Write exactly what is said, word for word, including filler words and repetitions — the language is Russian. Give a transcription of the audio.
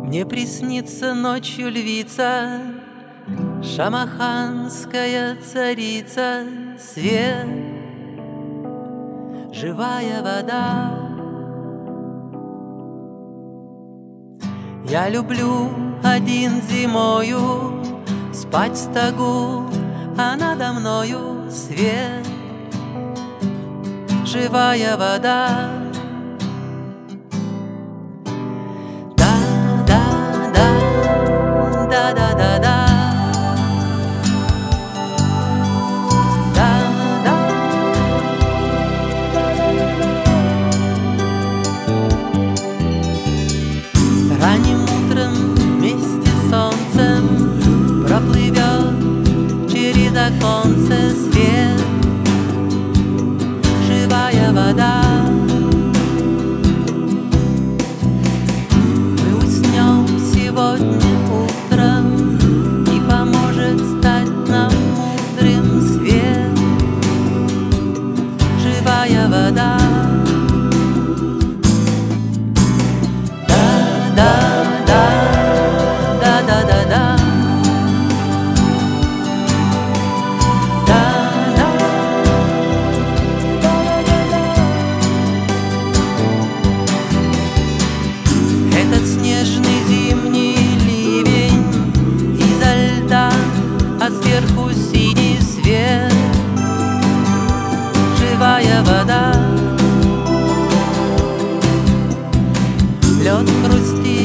Мне приснится ночью львица, шамаханская царица, свет, живая вода. Я люблю один зимою спать в стогу, а надо мною свет, живая вода. Да-да-да, да-да. Ранним утром вместе с солнцем проплывет через оконце свет, живая вода. Мы уснем сегодня утром, и поможет стать нам мудрым свет, живая вода. Да-да-да, да-да-да-да. Этот снежный зимний ливень изо льда, а сверху синий свет, живая вода. Лед хрустит